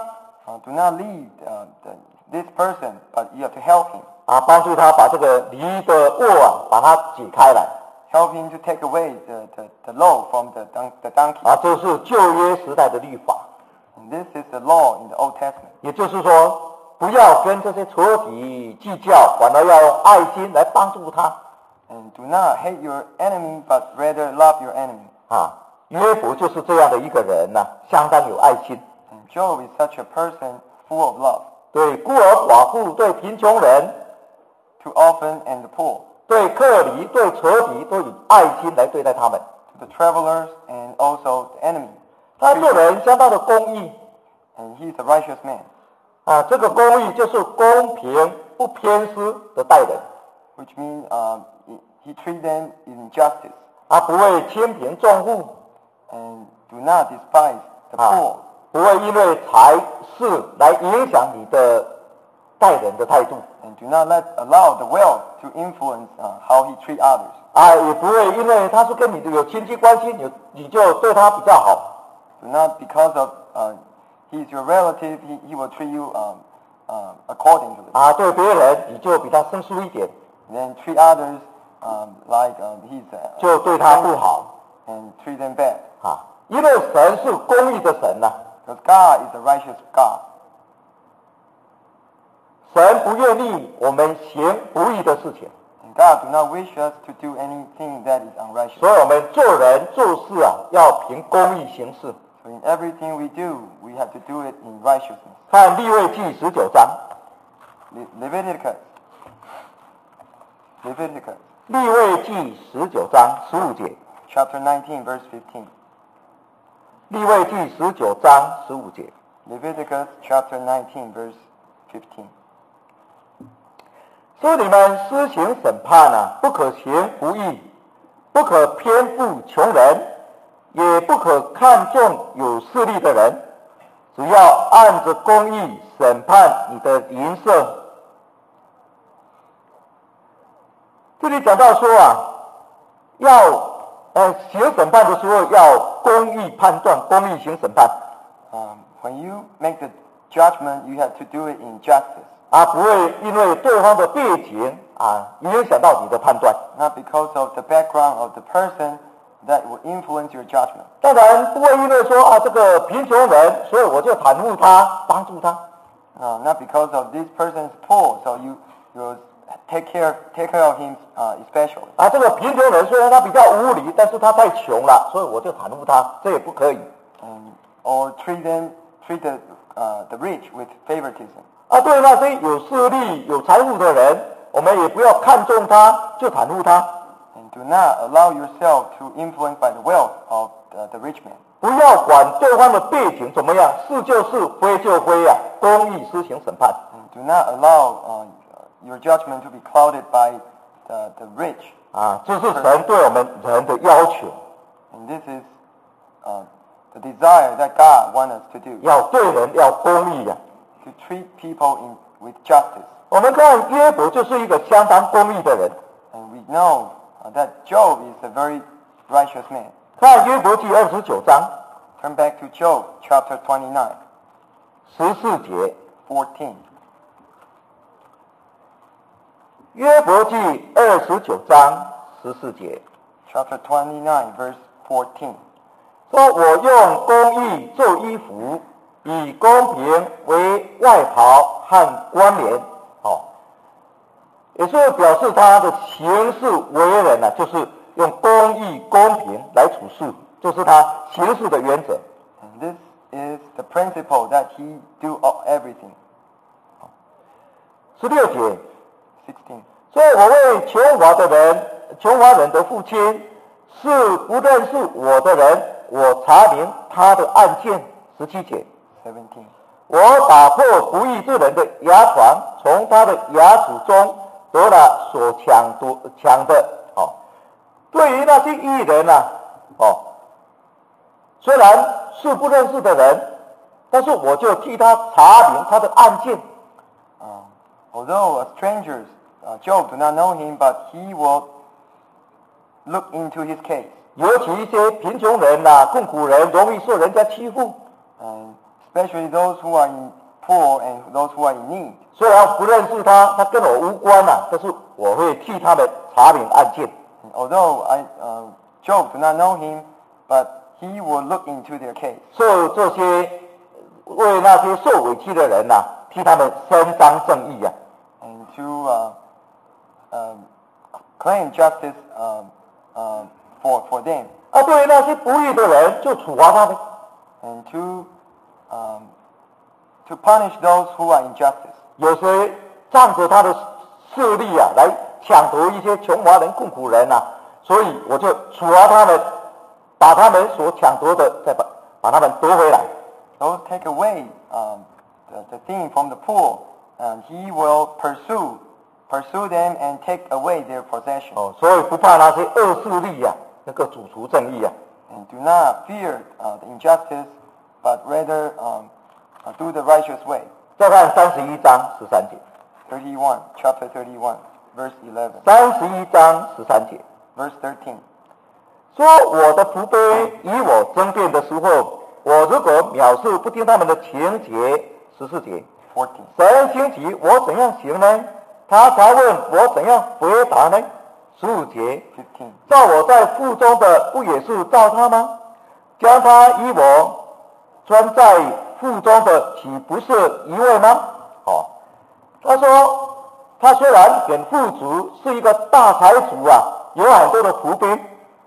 S2: Uh, do not leave uh, the, this person, but you have to help him.
S1: 啊，帮助他把这个犁的轭啊，把它解开来。
S2: Help him to take away the, the, the load from the, the donkey.
S1: 啊，这是旧约时代的律法。
S2: And this is the law in the Old Testament.
S1: 也就是说，不要跟这些仇敌计较，反而要用爱心来帮助他。
S2: And do not hate your enemy, but rather love your enemy.
S1: 啊，约伯就是这样的一个人呐、啊，相当有爱心。
S2: And Job is such a person full of love.
S1: 对孤儿寡妇，对贫穷人，
S2: To orphan and the poor.
S1: 对客离，对仇敌，都以爱心来对待他们。
S2: To the travelers and also the enemy.
S1: 他做人相当的公义。
S2: And he is a righteous man.
S1: 啊，这个公义就是公平不偏私的待人。
S2: Which means um, he treats them in justice.
S1: 啊，不会轻贫重富。
S2: And do not despise the
S1: 啊
S2: poor.
S1: 不会因为财势来影响你的待人的态度。
S2: And do not let allow the wealth to influence uh, how he treats others.
S1: 啊，也不会因为他是跟你有亲戚关系，你你就对他比较好。
S2: Do not because of uh, he is your relative, he, he will treat you um, uh, according to it.
S1: 啊，对别人你就比他生疏一点，
S2: Then treat others um, like um, he's a,
S1: 就对他不好。
S2: and treat them bad.
S1: 啊，因为神是公义的神呐、啊，
S2: Because God is a righteous God.
S1: 神不愿意我们行不义的事情，
S2: And God do not wish us to do anything that is unrighteous.
S1: 所以我们做人做事啊，要凭公义行事。
S2: So in everything we do, we have to do it in righteousness.
S1: 看利未记十九章，
S2: Le- Leviticus. Leviticus.
S1: 利未记十九章十五节，
S2: Chapter nineteen, verse fifteen.
S1: 利未记十九章十五节。
S2: Leviticus chapter nineteen, verse fifteen.
S1: 所以你们施行审判啊，不可行不义，不可偏负穷人，也不可看重有势力的人，只要按着公义审判你的邻舍。这里讲到说啊，要呃行审判的时候要公义判断，公义行审判
S2: Um, when you make the judgment, you have to do it in justice.
S1: 啊，不会因为对方的背景啊影响到你的判断。
S2: Not because of the background of the person that will influence your judgment.
S1: 当然不会因为说啊这个贫穷人，所以我就袒护他，帮助他。
S2: Uh, not because of this person is poor, so you you take care take care of him uh, especially.
S1: 啊，这个贫穷人虽然他比较无理，但是他太穷了，所以我就袒护他，这也不可以。
S2: Um, or treat them treat the uh, the rich with favoritism.
S1: 啊，对那些有势力、有财富的人，我们也不要看重他，就袒护他。
S2: And do not allow yourself to influence by the wealth of the, the rich man.
S1: 不要管对方的背景怎么样，是就是，非就非啊，公义施行审判。
S2: And do not allow uh, your judgment to be clouded by the, the rich.
S1: 啊，这是神对我们人的要求，
S2: And this is uh, the desire that God wants us to do.
S1: 要对人要公义啊。
S2: To treat people in, with justice.
S1: 我们看约伯就是一个相当公义的人。
S2: And we know uh, that Job is a very righteous man.
S1: 看约伯记二十九章
S2: Turn back to Job chapter twenty-nine,
S1: 十四节，
S2: fourteen.
S1: 约伯记二十九章十四节
S2: Chapter twenty-nine, verse fourteen.
S1: 说：“我用公义做衣服，以公平为外袍和冠冕。”哦，也是表示他的行事为人呢、啊，就是用公义、公平来处事，这是他行事的原则。
S2: And this is the principle that he do of everything.
S1: 十六节，
S2: sixteen.
S1: 所以我为穷乏的人、穷乏人的父亲，是不认识我的人，我查明他的案件。十七节。
S2: seventeen.
S1: 我打破不义之人的牙床，从他的牙齿中得了所抢夺抢的。哦，对于那些义人啊，哦，虽然是不认识的人，但是我就替他查明他的案件。
S2: Um, although uh, strangers, uh, Job do not know him, but he will look into his case.
S1: 尤其一些贫穷人呐、啊、困苦人，容易受人家欺负。
S2: And especially those who are in poor and those who are in need.
S1: 虽然不认识他，他跟我无关啊，但是我会替他们查明案件。
S2: And although I, uh, Job do not know him, but he will look into their case.
S1: 受这些为那些受委屈的人呐、啊，替他们伸张正义啊。
S2: And to uh, uh, claim justice uh, uh, for for them.
S1: 啊，对于那些不义的人，就处罚他们。
S2: And to um, to punish those who are injustice.
S1: 有谁仗着他的势力啊，来抢夺一些穷乏人、困苦人啊，所以我就处罚他们，把他们所抢夺的再把把他们夺回来。
S2: Those take away um, the, the thing from the poor, and he will pursue pursue them and take away their possession.
S1: 哦，所以不怕那些恶势力啊，能够主除正义啊。
S2: And do not fear uh, the injustice, but rather um, uh, do the righteous way.
S1: 再看三十一章十三节。
S2: thirty-one, chapter thirty-one, verse eleven.
S1: 三十一章十三节。
S2: Verse thirteen.
S1: 说我的仆婢与我争辩的时候，我如果藐视不听他们的情节，十四节。
S2: fourteen.
S1: 神兴起，我怎样行呢？他才问我怎样回答呢？十五节。
S2: fifteen.
S1: 照我在腹中的，不也是照他吗？将他与我装在腹中的，岂不是一位吗？哦，他说，他虽然很富足，是一个大财主啊，有很多的仆婢。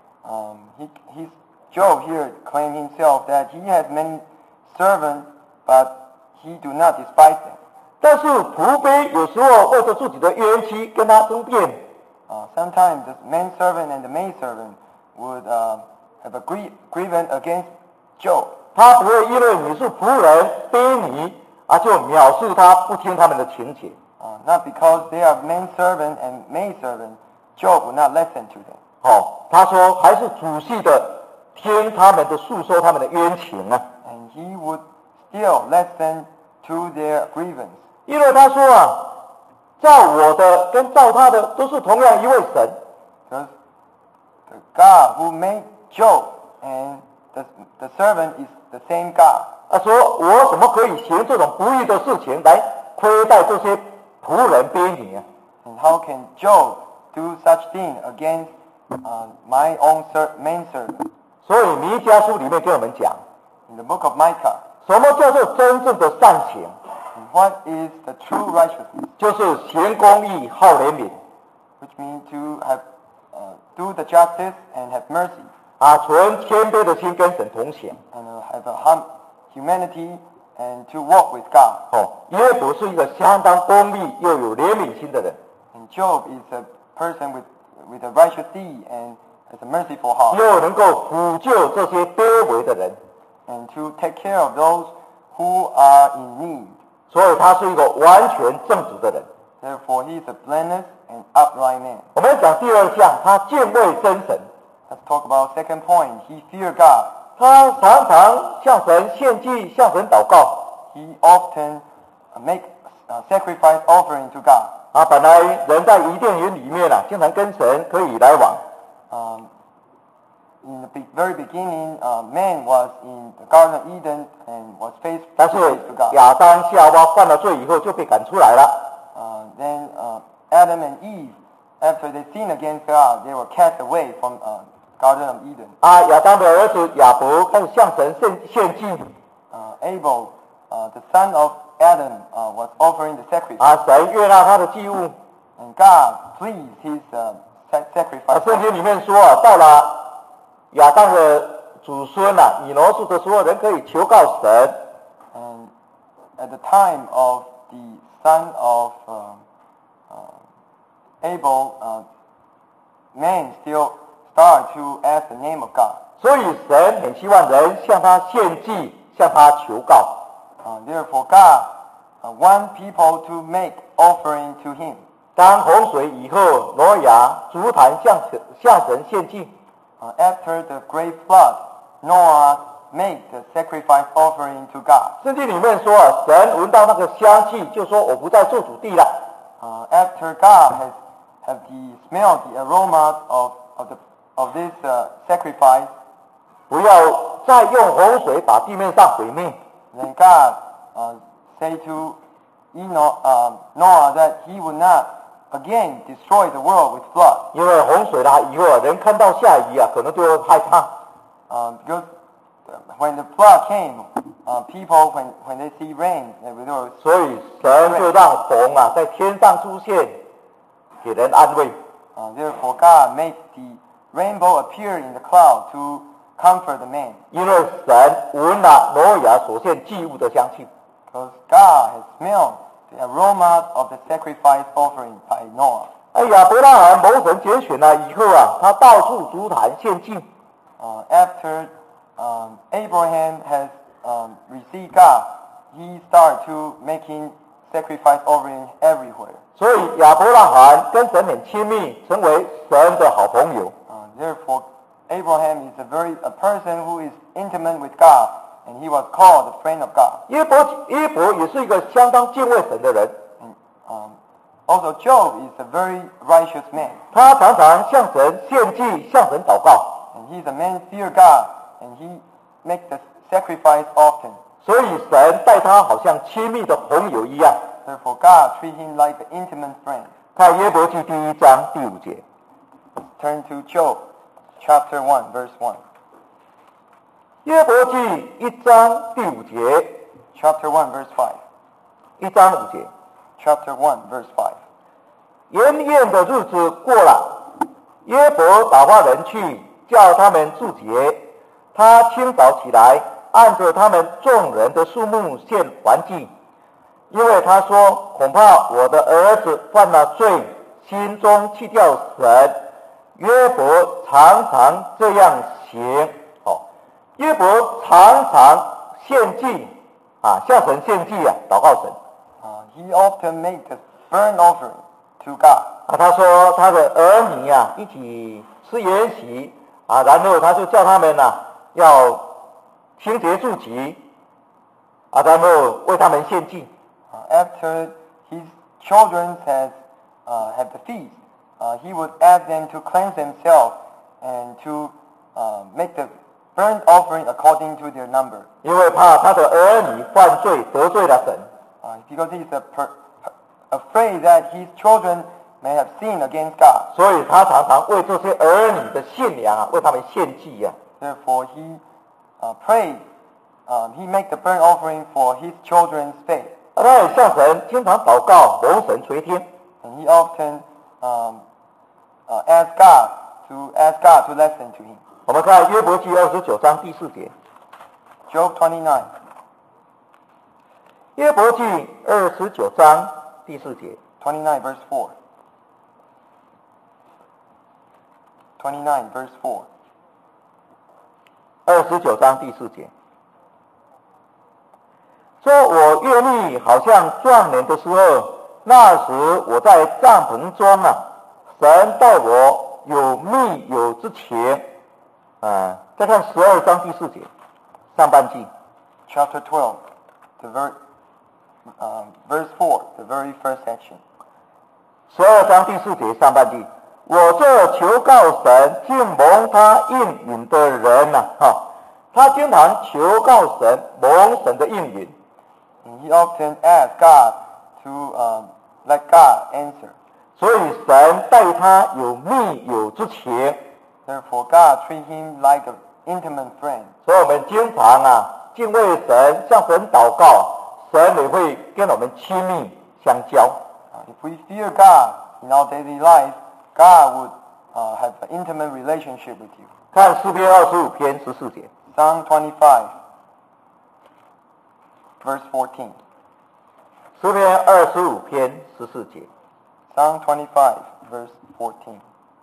S2: Um, he, he's, Job here claimed himself that he has many servants, but he do not despise them.
S1: 但是仆婢有时候为着自己的冤屈跟他争辩。
S2: Uh, sometimes the manservant and the maidservant would uh, have a grie- grievance against Job.
S1: 他不会因为你是仆人卑你啊，就藐视他，不听他们的情节。
S2: Uh, not because they are manservant and maidservant, Job would not listen to them.
S1: 哦，他说还是仔细的听他们的诉说他们的冤情啊。
S2: And he would still listen to their grievance.
S1: 因为他说啊，照我的跟照他的都是同样一位神。
S2: Because the God who made Job and the, the servant is the same God.
S1: 他说我怎么可以行这种不义的事情来亏待这些仆人卑你啊？
S2: And how can Job do such thing against uh, my own ser- manservant?
S1: 所以弥迦书里面跟我们讲，
S2: In the book of Micah,
S1: 什么叫做真正的善行？
S2: what is the true righteousness?
S1: 就是行公义、好怜悯
S2: Which means to have uh, do the justice and have mercy,
S1: 啊，存谦卑的心跟神同行。
S2: and uh, have a hum- humanity and to walk with God.
S1: 哦，约伯是一个相当公义又有怜悯心的人，
S2: And Job is a person with with a righteous deed and has a merciful heart,
S1: 又能够辅救这些卑微的人，
S2: and to take care of those who are in need.
S1: 所以他是一个完全正直的人。
S2: Therefore, he is a blameless and upright man.
S1: 我们讲第二项，他敬畏真神，
S2: Let's talk about second point. He feared God.
S1: 他常常向神献祭，向神祷告。
S2: He often uh, make uh, sacrifice offering to God.
S1: 啊，本来人在伊甸园里面啊，经常跟神可以来往。
S2: Um, in the be- very beginning, uh, man was in the Garden of Eden and was face
S1: 但
S2: to
S1: 是
S2: face to God.
S1: 亚当夏娃犯了罪以后就被赶出来了。
S2: Uh, then uh, Adam and Eve, after they sinned against God, they were cast away from uh, Garden of Eden.
S1: 啊，亚当的儿子亚伯开始向神献献祭。
S2: Uh, Abel, uh, the son of Adam, uh, was offering the sacrifice.
S1: 啊，神悦纳他的祭物。
S2: And God pleased his uh, sac-
S1: 啊，
S2: sacrifice.
S1: 圣经里面说啊，到了亚当的祖孙啊，以挪士的时候，人可以求告神。
S2: And at the time of the son of uh, uh, Abel, uh, man still start to ask the name of God.
S1: 所以神很希望人向他献祭，向他求告。
S2: Uh, therefore, God uh, want people to make offering to Him.
S1: 当洪水以后，挪亚足坛向神向神献祭。
S2: Uh, after the great flood, Noah made the sacrifice offering to God.
S1: 圣经里面说啊，神闻到那个香气，就说我不再做主地了。
S2: Uh, after God has have the smell, the aroma of of the of this uh, sacrifice,
S1: 不要再用洪水把地面上毁灭。
S2: then God uh, say to Enoch, um, Noah that he would not again destroy the world with flood.
S1: 因为洪水来以后啊，人看到下雨啊，可能就会害怕。
S2: Um, because when the flood came, uh, people when when they see rain, they will.
S1: 所以神就让虹啊在天上出现，给人安慰。
S2: Uh, therefore, God made the rainbow appear in the cloud to comfort the man.
S1: 因为神闻了挪亚所献祭物的香气。
S2: Because God has smelled the aroma of the sacrifice offering by Noah.
S1: 哎呀，亚伯拉罕蒙神拣选了以后啊，他到处足坛献祭。
S2: Uh, after um, Abraham has um, received God, he started to making sacrifice offering everywhere.
S1: 所以亚伯拉罕跟神很亲密，成为神的好朋友。
S2: Uh, therefore, Abraham is a very a person who is intimate with God, and he was called the friend of God.
S1: 约伯约伯也是一个相当敬畏神的人。
S2: And, um, also, Job is a very righteous man.
S1: 他常常向神献祭，向神祷告。
S2: And he's a man fear God, and he makes the sacrifice often.
S1: 所以神待他好像亲密的朋友一样。
S2: Therefore, God treat him like an intimate friend.
S1: 看约伯记第一章第五节。
S2: Turn to Job, chapter one, verse one.
S1: 约伯记一章第五节。
S2: Chapter one, verse five.
S1: 一章五节。
S2: Chapter one, verse five.
S1: 筵宴的日子过了，约伯打发人去，叫他们祝节。他清早起来，按着他们众人的数目献还祭，因为他说：恐怕我的儿子犯了罪，心中弃掉神。约伯常常这样行。哦，约伯常常献祭啊，向神献祭啊，祷告神。
S2: Uh, he often made the burnt offering to God.
S1: 啊，他说他的儿女啊一起吃筵席啊，然后他就叫他们啊要清洁住己啊，然后为他们献祭。
S2: Uh, after his children had uh, had the feast, uh, he would ask them to cleanse themselves and to uh, make the burnt offering according to their number.
S1: 因为怕他的儿女犯罪得罪了神。
S2: Uh, because he's a per, afraid that his children may have sinned against God.
S1: 所以他常常为这些儿女的信仰啊，为他们献祭啊。
S2: Therefore, he uh, prayed. Um, he made the burnt offering for his children's faith.
S1: 他也向神经常祷告，蒙神垂听。
S2: And he often um, uh, asked God to ask God to listen to him.
S1: 我们看约伯记二十九章第四节。
S2: Job twenty-nine.
S1: 约伯记二十九章第四节。
S2: twenty-nine verse four. twenty-nine verse four.
S1: 二十九章第四节。说我阅历好像壮年的时候，那时我在帐篷中啊，神待我有密友之情。啊，再看十二章第四节，上半句。
S2: Chapter twelve, the ver, um, verse four, the very first section.
S1: 十二章第四节上半句，我这求告神，竟蒙他应允的人呐、啊，哈，他经常求告神，蒙神的应允。
S2: And he often asked God to um, let God answer.
S1: 所以神待他有密友之情。
S2: Therefore, God treat him like an intimate friend.
S1: 所以我们经常啊敬畏神，向神祷告，神也会跟我们亲密相交。
S2: Uh, if we fear God in our daily life, God would uh, have an intimate relationship with you.
S1: 看诗篇二十五篇十四节。
S2: Psalm twenty-five, verse fourteen.
S1: 诗篇二十五篇十四节。
S2: Psalm twenty-five, verse fourteen.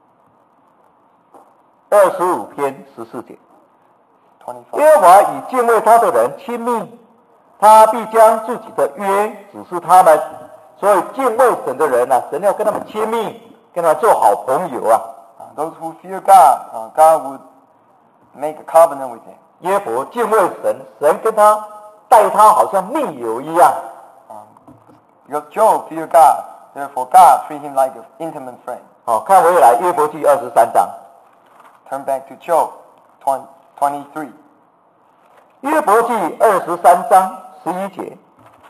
S1: 二十五篇十四节。
S2: twenty-five.
S1: 耶和华与敬畏他的人亲密，他必将自己的约指示他们。所以敬畏神的人啊，神要跟他们亲密，跟他们做好朋友啊。
S2: Uh, those who fear God, uh, God would make a covenant with him.
S1: 耶伯敬畏神，神跟他待他好像密友一样。
S2: Um, because Job feared God, therefore God treat him like an intimate friend.
S1: 好，看回来约伯记二十三章。
S2: Turn back to Job twenty-three.
S1: 约伯记二十三章十一节。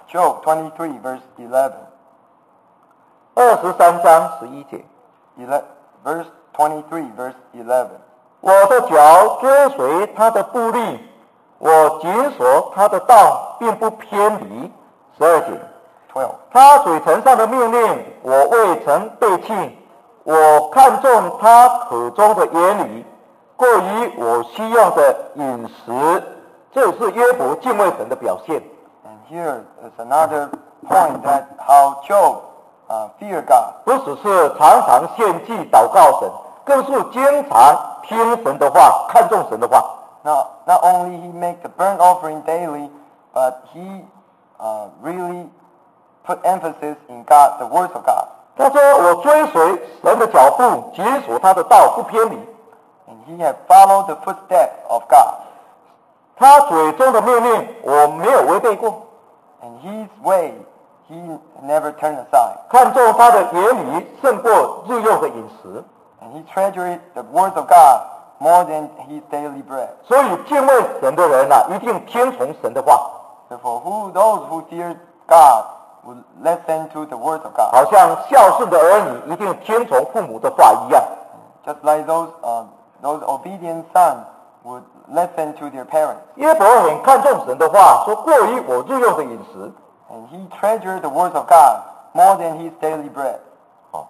S2: Job twenty-three, verse eleven.
S1: 二十三章十一节。
S2: Ele- verse twenty-three, verse eleven.
S1: 我的脚追随他的步履，我紧守他的道，并不偏离。十二节。
S2: twelve.
S1: 他嘴唇上的命令，我未曾背弃。我看重他口中的言语，过于我需要的饮食。这是约伯敬畏神的表现。
S2: And here is another point that how Job uh, feared God.
S1: 不只是常常献祭祷告神，更是经常听神的话，看重神的话。
S2: Now, not only he make the burnt offering daily, but he uh, really put emphasis in God, the words of God.
S1: 他说：“我追随神的脚步，紧守他的道，不偏离。”
S2: And he had followed the footsteps of God.
S1: 他嘴中的命令，我没有违背过。
S2: And his way, he never turned aside.
S1: 看重他的言语，胜过日用的饮食。
S2: And he treasured the words of God more than his daily bread.
S1: 所以敬畏神的人啊，一定听从神的话。
S2: Therefore, who those who fear God would listen to the words of God.
S1: 好像孝顺的儿女一定听从父母的话一样。
S2: Just like those uh, those obedient sons would listen to their parents.
S1: 约伯很看重神的话，说过于我日用的饮食。
S2: And he treasured the words of God more than his daily bread.
S1: 好，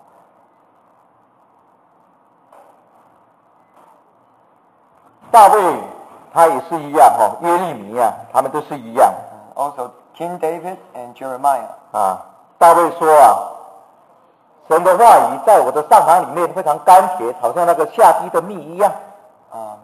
S1: 大卫他也是一样哈，耶利米啊，他们都是一样。
S2: Also, King David and Jeremiah.
S1: 啊，大卫说啊，神的话语在我的上膛里面非常甘甜，好像那个下滴的蜜一样。
S2: Um,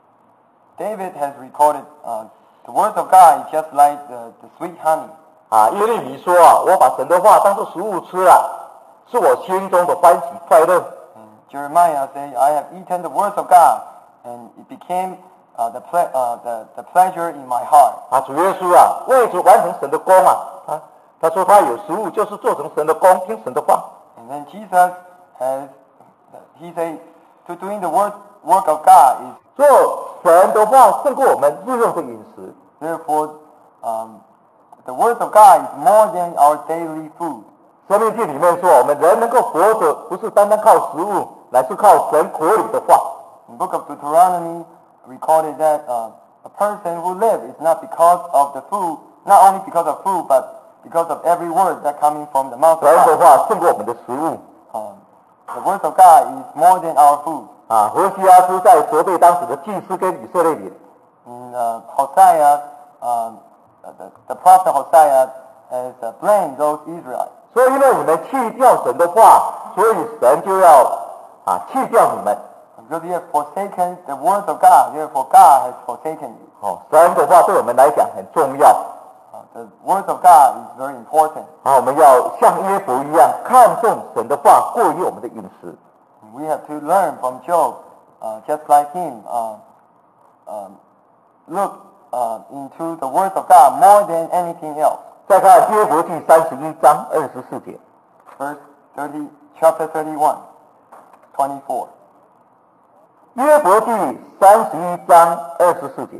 S2: David has recorded uh, the words of God is just like the, the sweet honey.
S1: 啊，耶利米说啊，我把神的话当作食物吃了，是我心中的欢喜快乐。
S2: And Jeremiah said, I have eaten the words of God, and it became uh, the, ple- uh, the, the pleasure in my heart.
S1: 啊，主耶稣啊，为着完成神的功啊，啊，他说他有食物，就是做成神的功，听神的话。
S2: And then Jesus has, he said, to doing the work, work of God is,
S1: 做神的话胜过我们日用的饮食。
S2: therefore, um, the words of God is more than our daily food.
S1: 生命记里面说，我们人能够活着，不是单单靠食物，乃是靠神口里的话。
S2: In the book of Deuteronomy, recorded that uh, a person who lives is not because of the food, not only because of food, but because of every word that coming from the mouth of
S1: 神的
S2: God.
S1: 话胜过我们的食物。
S2: Um, the words of God is more than our food.
S1: 啊，何西阿斯在责备当时的祭司跟以色列人。
S2: In uh, Hosea, um, the, the prophet Hosea has uh, blamed those Israelites.
S1: 所以因为你们弃掉神的话，所以神就要啊弃掉你们。
S2: Because you have forsaken the words of God, therefore God has forsaken you.
S1: 哦，神的话对我们来讲很重要。
S2: Uh, the words of God is very important.
S1: 啊，我们要像约伯一样看重神的话，过于我们的饮食。
S2: We have to learn from Job, uh, just like him, uh, um, look uh, into the words of God more than anything else.
S1: 再看约伯记三十一章二十四节，
S2: Verse thirty, chapter thirty-one, twenty-four.
S1: 约伯记三十一章二十四节。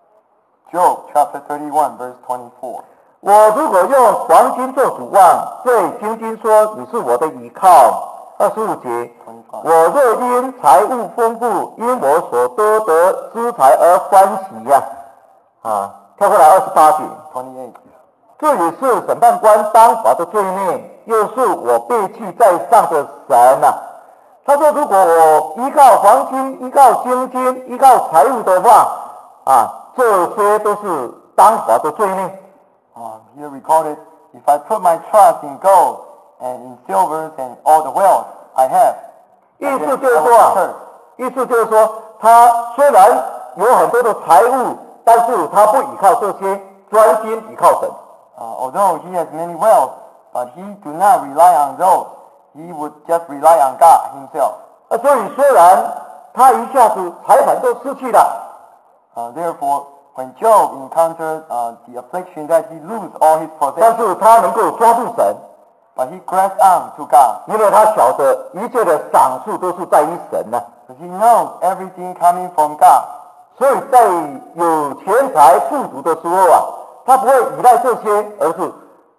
S2: Job, chapter thirty-one, verse twenty-four.
S1: 我如果用黄金做主望，对金金说你是我的依靠。二十五节，我若因财物丰富，因我所得的资财而欢喜呀、啊。啊，跳过来二十八节，
S2: twenty-eight.
S1: 这也是审判官当罚的罪孽，又是我背弃在上的神呐、啊。他说，如果我依靠黄金、依靠金金、依靠财物的话，啊，这些都是当罚的罪孽。
S2: Um, here recorded, if I put my trust in gold and in silvers and all the wealth I have,
S1: 意
S2: I
S1: 思
S2: will-
S1: 就是
S2: I
S1: 说
S2: will
S1: 啊
S2: curse.，
S1: 意思就是说，他虽然有很多的财物，但是他不依靠这些，专心依靠神。
S2: Uh, although he has many wealth, but he do not rely on those. He would just rely on God himself.
S1: 啊，所以虽然他一下子财产都失去了，
S2: Uh, therefore, when Job encountered uh, the affliction that he lose all his
S1: 但
S2: possessions,
S1: 是他能够抓住神，
S2: but he grasped on to God,
S1: 因为他晓得一切的赏赐都是在于神呐、
S2: because he knows everything coming from God.
S1: 所以在有钱财富足的时候啊，他不会依赖这些，而是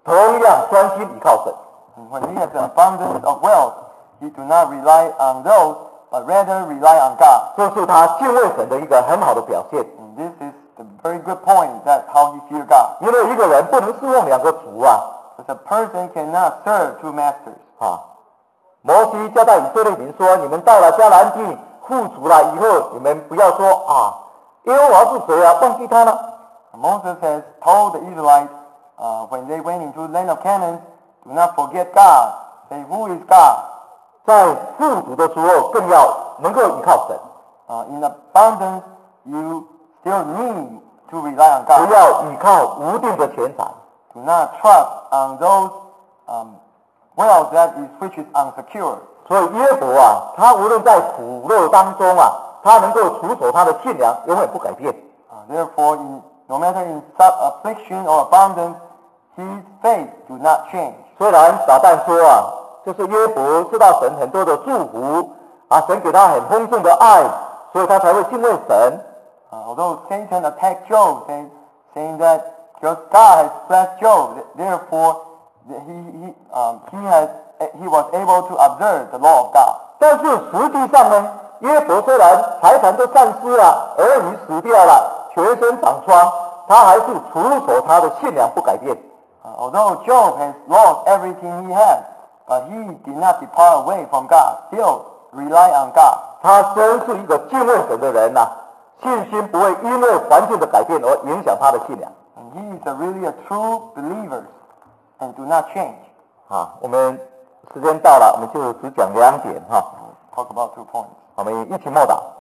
S1: 同样专心依靠神。
S2: And when he has an abundance of wealth, he do not rely on those, but rather rely on God.
S1: 这是他敬畏神的一个很好的表现。
S2: And this is the very good point that how he fear God.
S1: 因为一个人不能侍奉两个主啊。
S2: Because a person cannot serve two masters.
S1: 啊，摩西交代以色列民说：“你们到了迦南地富足了以后，你们不要说啊，耶和华是谁啊？忘记他了。”
S2: Moses has told the Israelites uh, when they went into the land of Canaan, do not forget God. Say, who is God?
S1: 在富足的时候，更要能够依靠神。
S2: Uh, in abundance, you still need to rely on
S1: 不
S2: God.
S1: 要依靠无定的钱财。
S2: Do not trust on those um, wealth that is which is unsecure.
S1: 所以约伯啊，他无论在苦乐当中啊，他能够持守他的信仰，永远不改变。
S2: Uh, therefore, in, no matter in such affliction or abundance, his faith do not change.
S1: 虽然撒旦说啊，就是约伯知道神很多的祝福啊，神给他很丰盛的爱，所以他才会敬畏神。
S2: Uh, although Satan attacked Job, saying, saying that because God has blessed Job, therefore he he um, he has he was able to observe the law of God.
S1: 但是实际上呢，约伯虽然财产都丧失了，儿女死掉了，全身长疮，他还是持守他的信仰不改变。
S2: Uh, although Job has lost everything he had, but he did not depart away from God, still rely on God.
S1: 他真是一个敬畏神的人呐、啊，信心不会因为环境的改变而影响他的信仰。
S2: And he is a really a true believer and do not change.
S1: 啊，我们时间到了，我们就只讲两点哈。
S2: Talk about two points.
S1: 我们一起默祷。